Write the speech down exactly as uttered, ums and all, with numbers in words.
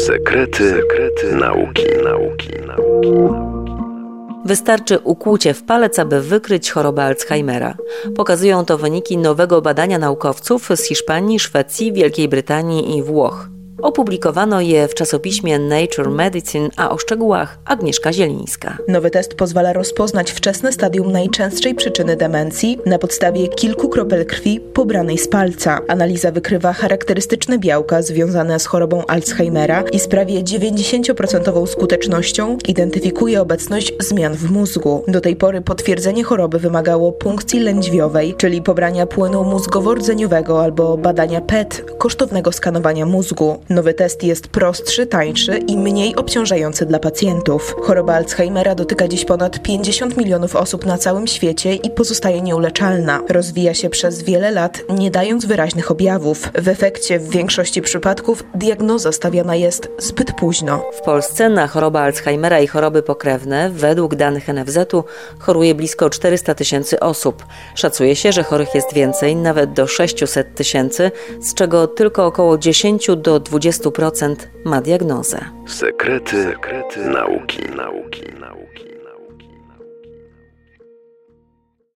Sekrety, sekrety nauki, nauki, nauki. Wystarczy ukłucie w palec, aby wykryć chorobę Alzheimera. Pokazują to wyniki nowego badania naukowców z Hiszpanii, Szwecji, Wielkiej Brytanii i Włoch. Opublikowano je w czasopiśmie Nature Medicine, a o szczegółach Agnieszka Zielińska. Nowy test pozwala rozpoznać wczesne stadium najczęstszej przyczyny demencji na podstawie kilku kropel krwi pobranej z palca. Analiza wykrywa charakterystyczne białka związane z chorobą Alzheimera i z prawie dziewięćdziesiąt procent skutecznością identyfikuje obecność zmian w mózgu. Do tej pory potwierdzenie choroby wymagało punkcji lędźwiowej, czyli pobrania płynu mózgowo-rdzeniowego albo badania P E T, kosztownego skanowania mózgu. Nowy test jest prostszy, tańszy i mniej obciążający dla pacjentów. Choroba Alzheimera dotyka dziś ponad pięćdziesiąt milionów osób na całym świecie i pozostaje nieuleczalna. Rozwija się przez wiele lat, nie dając wyraźnych objawów. W efekcie w większości przypadków diagnoza stawiana jest zbyt późno. W Polsce na chorobę Alzheimera i choroby pokrewne, według danych N F Z u, choruje blisko czterysta tysięcy osób. Szacuje się, że chorych jest więcej, nawet do sześćset tysięcy, z czego tylko około dziesięć do dwudziestu procent ma diagnozę. Sekrety, sekrety nauki, nauki, nauki.